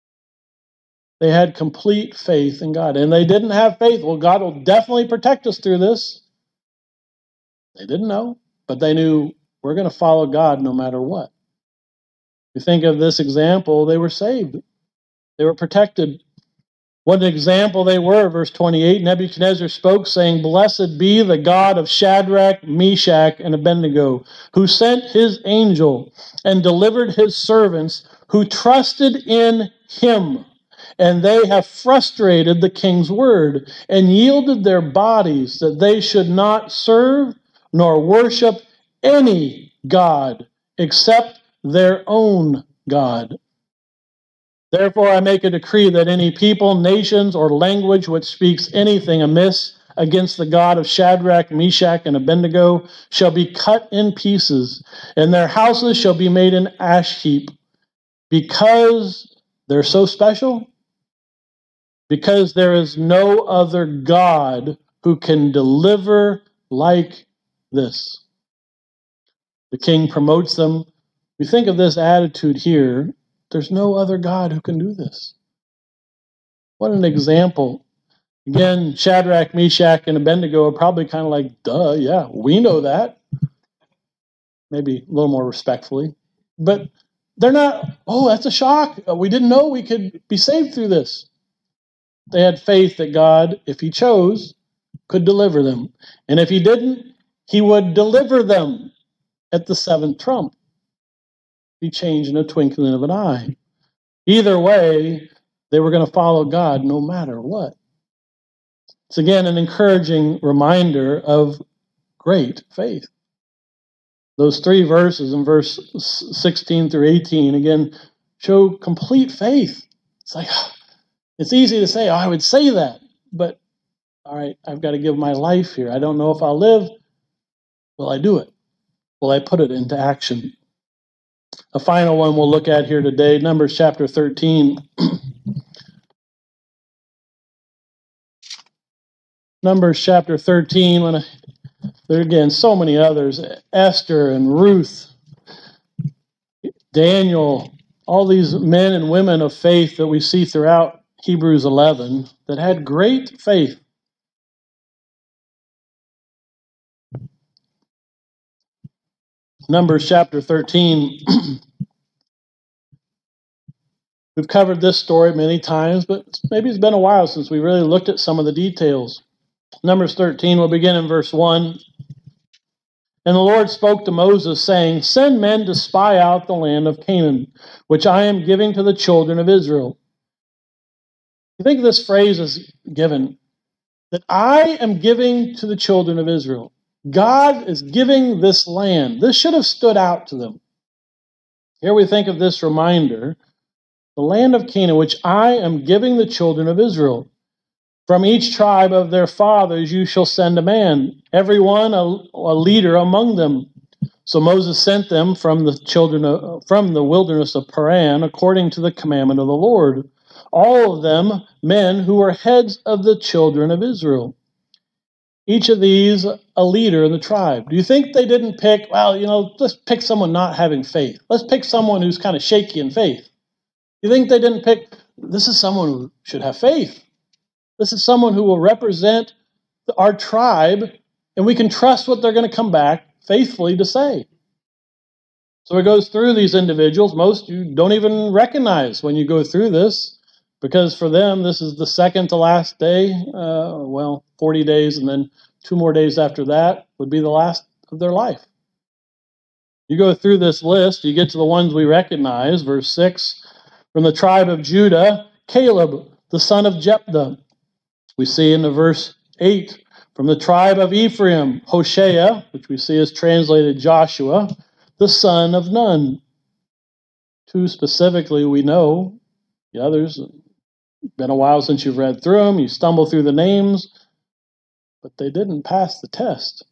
They had complete faith in God. And they didn't have faith. Well, God will definitely protect us through this. They didn't know, but they knew we're going to follow God no matter what. You think of this example, they were saved. They were protected. What an example they were. Verse twenty-eight, Nebuchadnezzar spoke, saying, Blessed be the God of Shadrach, Meshach, and Abednego, who sent his angel and delivered his servants who trusted in him. And they have frustrated the king's word and yielded their bodies that they should not serve nor worship any god except their own God. Therefore I make a decree that any people, nations, or language which speaks anything amiss against the God of Shadrach, Meshach, and Abednego shall be cut in pieces, and their houses shall be made an ash heap. Because they're so special, because there is no other God who can deliver like this. The king promotes them. We think of this attitude here. There's no other God who can do this. What an example. Again, Shadrach, Meshach, and Abednego are probably kind of like, duh, yeah, we know that. Maybe a little more respectfully. But they're not, oh, that's a shock. We didn't know we could be saved through this. They had faith that God, if he chose, could deliver them. And if he didn't, he would deliver them at the seventh trump. Be changed in a twinkling of an eye. Either way, they were going to follow God no matter what. It's again an encouraging reminder of great faith. Those three verses in verse sixteen through eighteen, again, show complete faith. It's like, it's easy to say, oh, I would say that, but all right, I've got to give my life here. I don't know if I'll live. Will I do it? Will I put it into action? A final one we'll look at here today, Numbers chapter thirteen. Numbers chapter thirteen, when I, there are again so many others, Esther and Ruth, Daniel, all these men and women of faith that we see throughout Hebrews eleven that had great faith. Numbers chapter thirteen. We've covered this story many times, but maybe it's been a while since we really looked at some of the details. Numbers thirteen, we'll begin in verse one. And the Lord spoke to Moses, saying, Send men to spy out the land of Canaan, which I am giving to the children of Israel. You think this phrase is given, that I am giving to the children of Israel. God is giving this land. This should have stood out to them. Here we think of this reminder, the land of Canaan, which I am giving the children of Israel. From each tribe of their fathers you shall send a man, every one a, a leader among them. So Moses sent them from the children of, from the wilderness of Paran, according to the commandment of the Lord, all of them men who were heads of the children of Israel. Each of these a leader in the tribe. Do you think they didn't pick, well, you know, let's pick someone not having faith. Let's pick someone who's kind of shaky in faith. You think they didn't pick, this is someone who should have faith. This is someone who will represent our tribe, and we can trust what they're going to come back faithfully to say. So it goes through these individuals. Most you don't even recognize when you go through this, because for them, this is the second to last day. Uh, well, forty days, and then two more days after that would be the last of their life. You go through this list, you get to the ones we recognize. Verse six, from the tribe of Judah, Caleb, the son of Jephthah. We see in the verse eight, from the tribe of Ephraim, Hoshea, which we see is translated Joshua, the son of Nun. Two specifically we know. The others, it's been a while since you've read through them. You stumble through the names, but they didn't pass the test.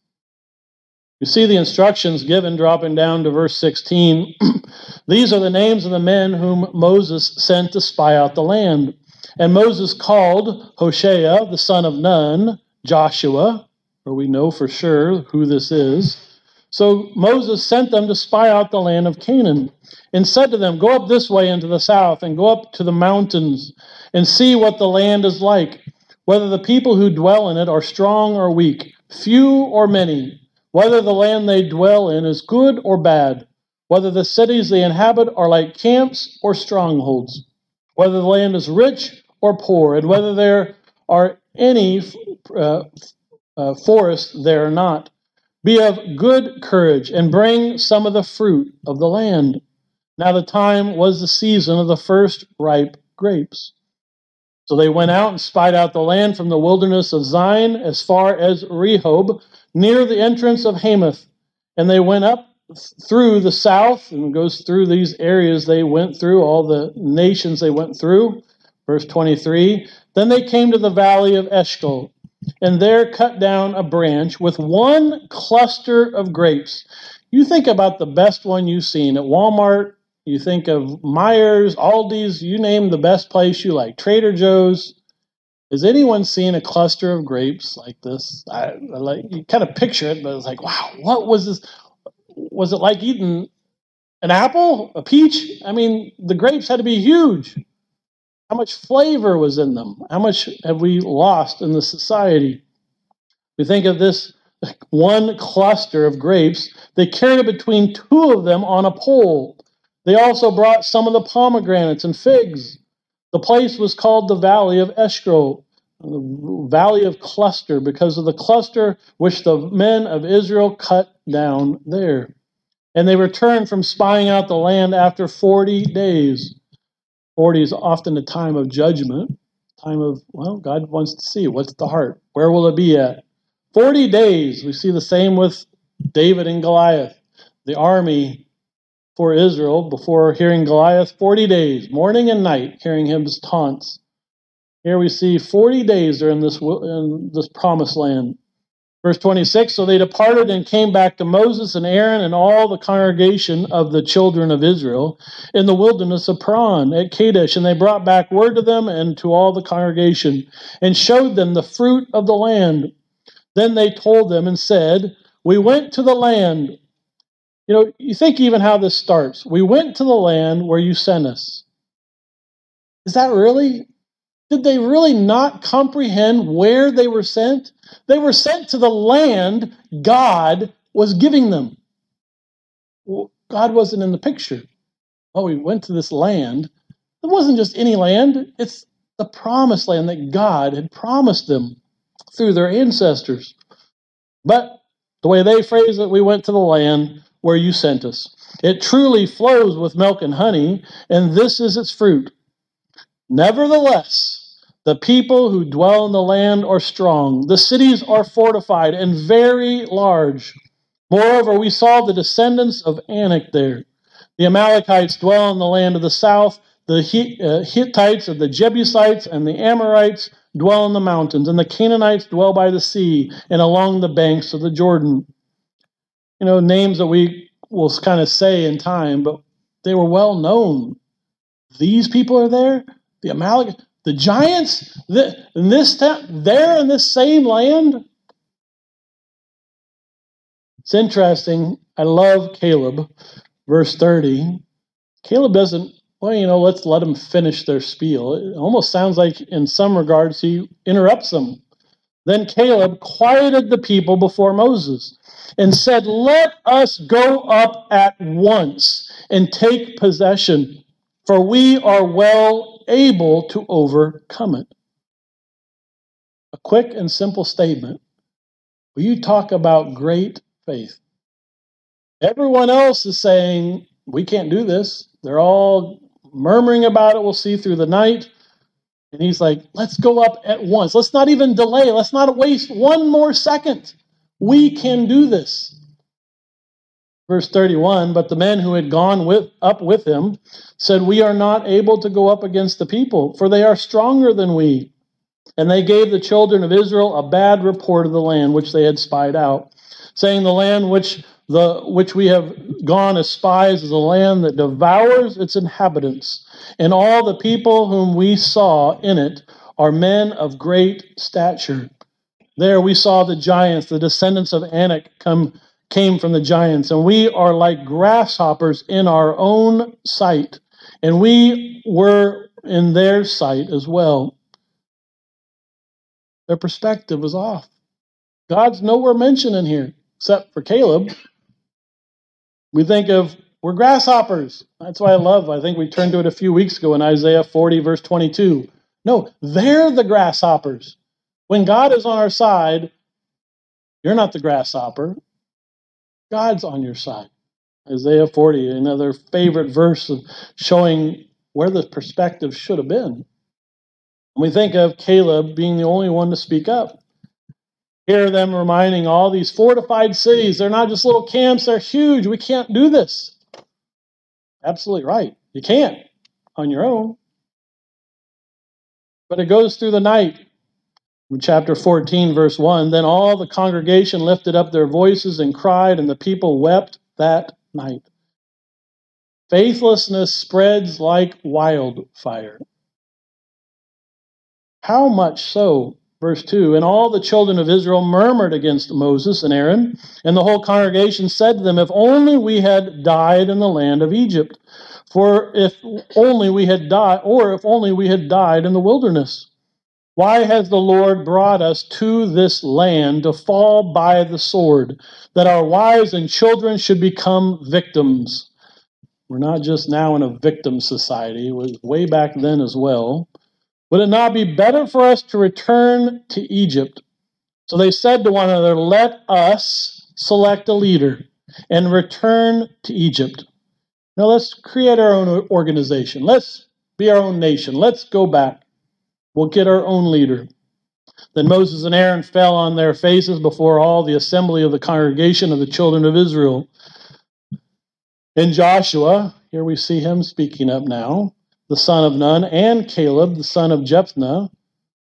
You see the instructions given dropping down to verse sixteen. These are the names of the men whom Moses sent to spy out the land. And Moses called Hoshea, the son of Nun, Joshua, for we know for sure who this is. So Moses sent them to spy out the land of Canaan, and said to them, Go up this way into the south, and go up to the mountains, and see what the land is like, whether the people who dwell in it are strong or weak, few or many, whether the land they dwell in is good or bad, whether the cities they inhabit are like camps or strongholds, whether the land is rich or poor, and whether there are any uh, uh, forests there or not. Be of good courage, and bring some of the fruit of the land. Now the time was the season of the first ripe grapes. So they went out and spied out the land from the wilderness of Zin as far as Rehob, near the entrance of Hamath. And they went up through the south, and it goes through these areas they went through, all the nations they went through. Verse twenty-three, Then they came to the valley of Eshcol, and there cut down a branch with one cluster of grapes. You think about the best one you've seen at Walmart. You think of Myers, Aldi's, you name the best place you like, Trader Joe's. Has anyone seen a cluster of grapes like this? I, I like you kind of picture it, but it's like, wow, what was this? Was it like eating an apple, a peach? I mean, the grapes had to be huge. How much flavor was in them? How much have we lost in the society? We think of this one cluster of grapes. They carried it between two of them on a pole. They also brought some of the pomegranates and figs. The place was called the Valley of Eshcol, the Valley of Cluster, because of the cluster which the men of Israel cut down there. And they returned from spying out the land after forty days. forty is often a time of judgment, time of, well, God wants to see what's the heart. Where will it be at? forty days. We see the same with David and Goliath. The army for Israel, before hearing Goliath, forty days, morning and night, hearing his taunts. Here we see forty days are in this, in this promised land. Verse twenty-six, so they departed and came back to Moses and Aaron and all the congregation of the children of Israel in the wilderness of Paran at Kadesh. And they brought back word to them and to all the congregation and showed them the fruit of the land. Then they told them and said, we went to the land. You know, you think even how this starts. We went to the land where you sent us. Is that really? Did they really not comprehend where they were sent? They were sent to the land God was giving them. Well, God wasn't in the picture. Oh, we went to this land. It wasn't just any land. It's the promised land that God had promised them through their ancestors. But the way they phrase it, we went to the land where you sent us. It truly flows with milk and honey, and this is its fruit. Nevertheless, the people who dwell in the land are strong. The cities are fortified and very large. Moreover, we saw the descendants of Anak there. The Amalekites dwell in the land of the south. The Hittites and the Jebusites and the Amorites dwell in the mountains. And the Canaanites dwell by the sea and along the banks of the Jordan. You know, names that we will kind of say in time, but they were well known. These people are there. The Amalekites. The giants, in this town, they're in this same land. It's interesting. I love Caleb. Verse thirty. Caleb doesn't, well, you know, let's let them finish their spiel. It almost sounds like, in some regards, he interrupts them. Then Caleb quieted the people before Moses and said, let us go up at once and take possession, for we are well able to overcome it. A quick and simple statement. Will you talk about great faith? Everyone else is saying, we can't do this. They're all murmuring about it. We'll see through the night. And he's like, let's go up at once. Let's not even delay. Let's not waste one more second. We can do this. Verse thirty-one, but the men who had gone with, up with him said, we are not able to go up against the people, for they are stronger than we. And they gave the children of Israel a bad report of the land which they had spied out, saying, the land which the which we have gone as spies is a land that devours its inhabitants, and all the people whom we saw in it are men of great stature. There we saw the giants, the descendants of Anak come came from the giants, and we are like grasshoppers in our own sight, and we were in their sight as well. Their perspective was off. God's nowhere mentioned in here, except for Caleb. We think of, we're grasshoppers. That's why I love, I think we turned to it a few weeks ago in Isaiah forty, verse twenty-two. No, they're the grasshoppers. When God is on our side, you're not the grasshopper. God's on your side. Isaiah forty, another favorite verse of showing where the perspective should have been. We think of Caleb being the only one to speak up. Hear them reminding all these fortified cities, they're not just little camps, they're huge. We can't do this. Absolutely right. You can't on your own. But it goes through the night. In chapter fourteen, verse one, then all the congregation lifted up their voices and cried, and the people wept that night. Faithlessness spreads like wildfire. How much so? Verse two, and all the children of Israel murmured against Moses and Aaron, and the whole congregation said to them, if only we had died in the land of Egypt, for if only we had died, or if only we had died in the wilderness. Why has the Lord brought us to this land to fall by the sword, that our wives and children should become victims? We're not just now in a victim society. It was way back then as well. Would it not be better for us to return to Egypt? So they said to one another, let us select a leader and return to Egypt. Now let's create our own organization. Let's be our own nation. Let's go back. We'll get our own leader. Then Moses and Aaron fell on their faces before all the assembly of the congregation of the children of Israel. And Joshua, here we see him speaking up now, the son of Nun, and Caleb, the son of Jephunneh,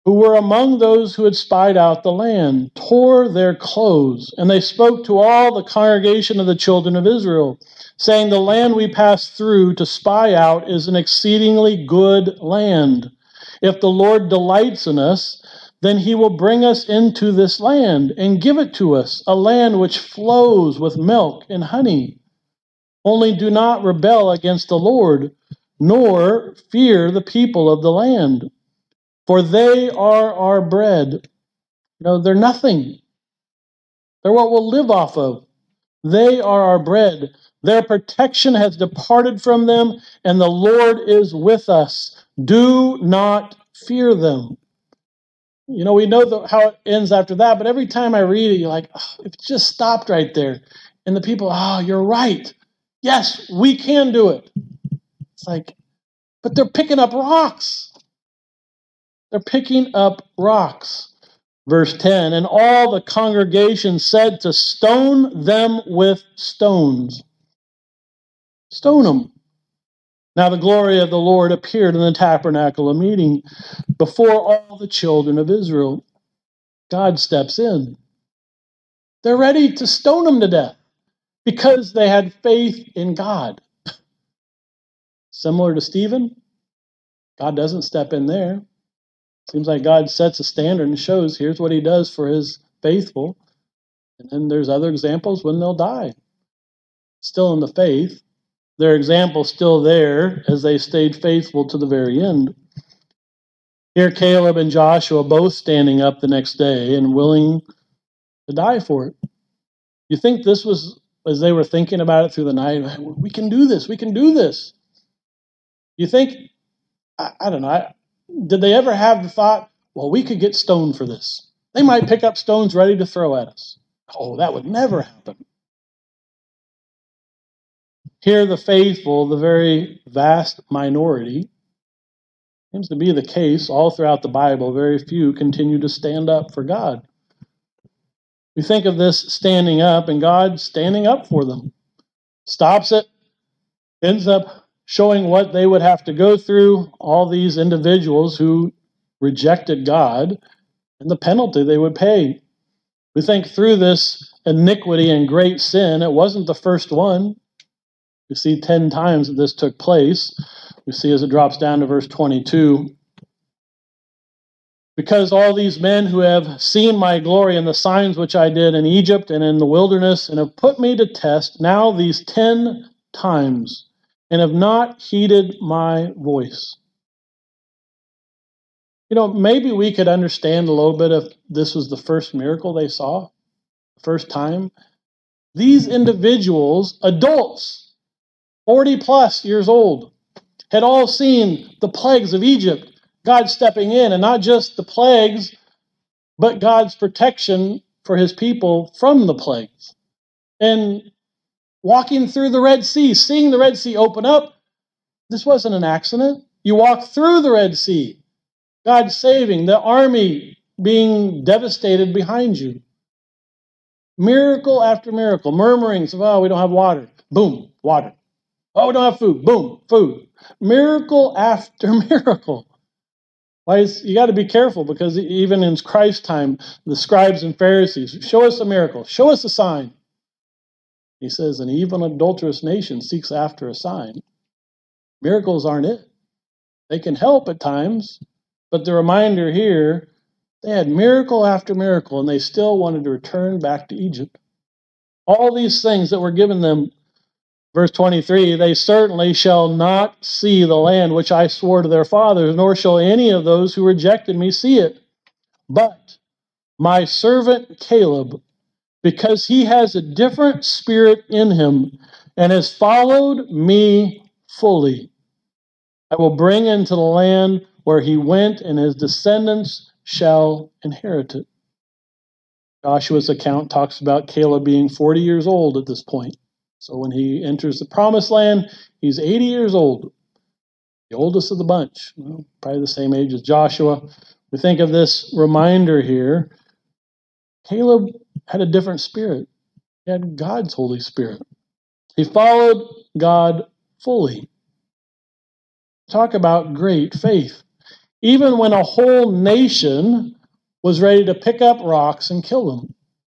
who were among those who had spied out the land, tore their clothes, and they spoke to all the congregation of the children of Israel, saying, the land we passed through to spy out is an exceedingly good land. If the Lord delights in us, then he will bring us into this land and give it to us, a land which flows with milk and honey. Only do not rebel against the Lord, nor fear the people of the land, for they are our bread. You know, they're nothing. They're what we'll live off of. They are our bread. Their protection has departed from them, and the Lord is with us. Do not fear them. You know, we know the, how it ends after that, but every time I read it, you're like, oh, if it just stopped right there. And the people, oh, you're right. Yes, we can do it. It's like, but they're picking up rocks. They're picking up rocks. Verse ten, and all the congregation said to stone them with stones. Stone them. Now the glory of the Lord appeared in the tabernacle of meeting before all the children of Israel. God steps in. They're ready to stone them to death because they had faith in God. Similar to Stephen, God doesn't step in there. Seems like God sets a standard and shows here's what he does for his faithful. And then there's other examples when they'll die. Still in the faith. Their example's still there as they stayed faithful to the very end. Here Caleb and Joshua both standing up the next day and willing to die for it. You think this was, as they were thinking about it through the night, we can do this, we can do this. You think, I, I don't know, I, did they ever have the thought, well, we could get stoned for this. They might pick up stones ready to throw at us. Oh, that would never happen. Here the faithful, the very vast minority, seems to be the case all throughout the Bible. Very few continue to stand up for God. We think of this standing up and God standing up for them. Stops it, ends up showing what they would have to go through, all these individuals who rejected God, and the penalty they would pay. We think through this iniquity and great sin, it wasn't the first one. We see ten times that this took place. We see as it drops down to verse twenty-two. Because all these men who have seen my glory and the signs which I did in Egypt and in the wilderness and have put me to test now these ten times and have not heeded my voice. You know, maybe we could understand a little bit if this was the first miracle they saw, the first time. These individuals, adults, forty plus years old, had all seen the plagues of Egypt, God stepping in, and not just the plagues, but God's protection for his people from the plagues. And walking through the Red Sea, seeing the Red Sea open up, this wasn't an accident. You walk through the Red Sea, God saving, the army being devastated behind you. Miracle after miracle, murmurings of, oh, we don't have water. Boom, water. Oh, we don't have food. Boom, food. Miracle after miracle. Why is, you got to be careful because even in Christ's time, the scribes and Pharisees, show us a miracle, show us a sign. He says, an even adulterous nation seeks after a sign. Miracles aren't it. They can help at times, but the reminder here, they had miracle after miracle, and they still wanted to return back to Egypt. All these things that were given them, verse twenty-three, they certainly shall not see the land which I swore to their fathers, nor shall any of those who rejected me see it. But my servant Caleb, because he has a different spirit in him and has followed me fully, I will bring into the land where he went, and his descendants shall inherit it. Joshua's account talks about Caleb being forty years old at this point. So when he enters the promised land, he's eighty years old, the oldest of the bunch, well, probably the same age as Joshua. We think of this reminder here. Caleb had a different spirit. He had God's Holy Spirit. He followed God fully. Talk about great faith. even when a whole nation was ready to pick up rocks and kill them.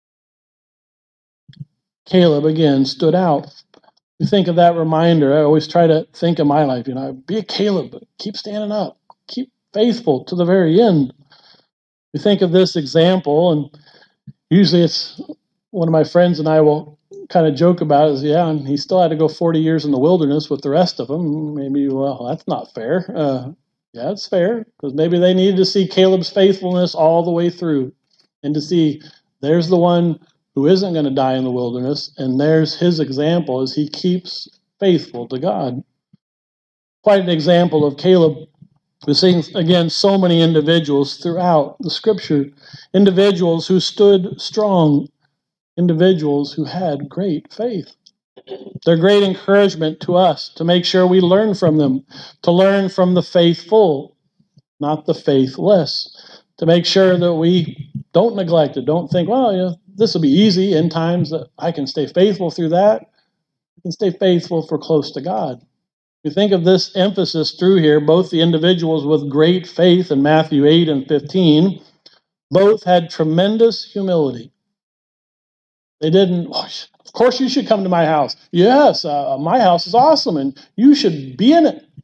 Caleb again stood out. You think of that reminder. I always try to think of my life, you know, be a Caleb, but keep standing up, keep faithful to the very end. You think of this example, and usually it's one of my friends and I will kind of joke about it, is, yeah, and he still had to go forty years in the wilderness with the rest of them. Maybe, well, that's not fair. Uh, yeah, it's fair, because maybe they needed to see Caleb's faithfulness all the way through, and to see there's the one who isn't going to die in the wilderness, and there's his example as he keeps faithful to God. Quite an example of Caleb. We're seeing, again, so many individuals throughout the Scripture, individuals who stood strong, individuals who had great faith. They're great encouragement to us to make sure we learn from them, to learn from the faithful, not the faithless, to make sure that we don't neglect it, don't think, well, you know, this will be easy in times that I can stay faithful through that. I can stay faithful for close to God. You think of this emphasis through here, both the individuals with great faith in Matthew eight and fifteen, both had tremendous humility. They didn't, oh, of course you should come to my house. Yes, uh, my house is awesome and you should be in it.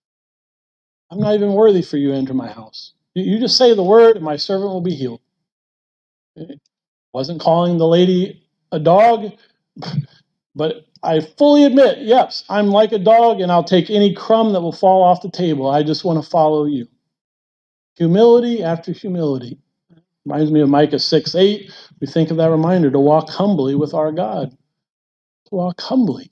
I'm not even worthy for you to enter my house. You, you just say the word and my servant will be healed. It wasn't calling the lady a dog, but I fully admit, yes, I'm like a dog and I'll take any crumb that will fall off the table. I just want to follow you. Humility after humility. Reminds me of Micah six eight. We think of that reminder to walk humbly with our God. To walk humbly.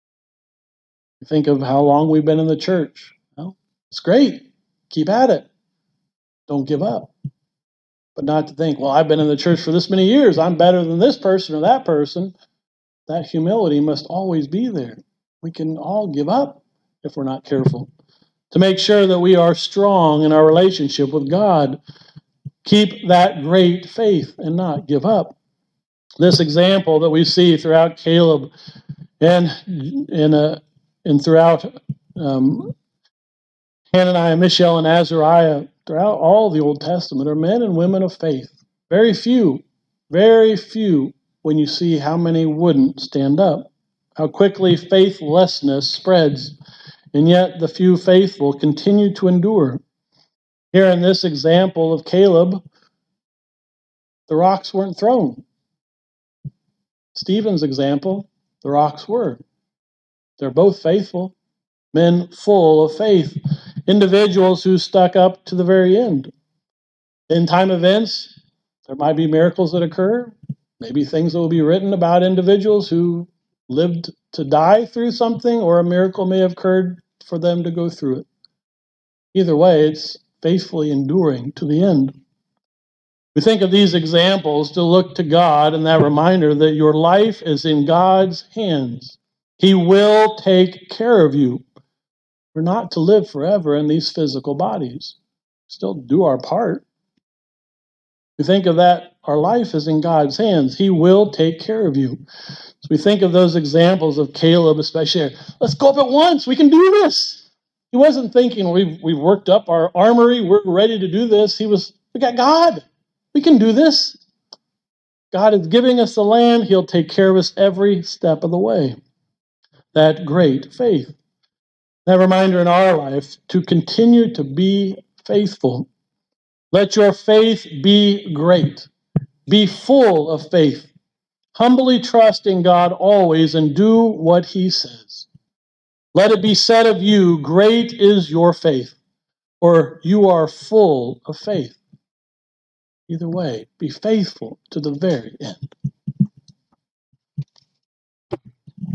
We think of how long we've been in the church. Well, it's great. Keep at it. Don't give up. But not to think, well, I've been in the church for this many years. I'm better than this person or that person. That humility must always be there. We can all give up if we're not careful. To make sure that we are strong in our relationship with God. Keep that great faith and not give up. This example that we see throughout Caleb and in a, and throughout um, Hananiah, Mishael, and Azariah, throughout all the Old Testament, are men and women of faith. Very few, very few, when you see how many wouldn't stand up, how quickly faithlessness spreads, and yet the few faithful continue to endure. Here in this example of Caleb, the rocks weren't thrown. Stephen's example, the rocks were. They're both faithful, men full of faith, individuals who stuck up to the very end. In time events, there might be miracles that occur, maybe things that will be written about individuals who lived to die through something, or a miracle may have occurred for them to go through it. Either way, it's faithfully enduring to the end. We think of these examples to look to God and that reminder that your life is in God's hands. He will take care of you. We're not to live forever in these physical bodies. Still do our part. We think of that, our life is in God's hands. He will take care of you. So we think of those examples of Caleb, especially. Let's go up at once. We can do this. He wasn't thinking, we've, we've worked up our armory. We're ready to do this. He was, we got God. We can do this. God is giving us the land. He'll take care of us every step of the way. That great faith. That reminder in our life to continue to be faithful. Let your faith be great. Be full of faith. Humbly trust in God always and do what He says. Let it be said of you, great is your faith, or you are full of faith. Either way, be faithful to the very end.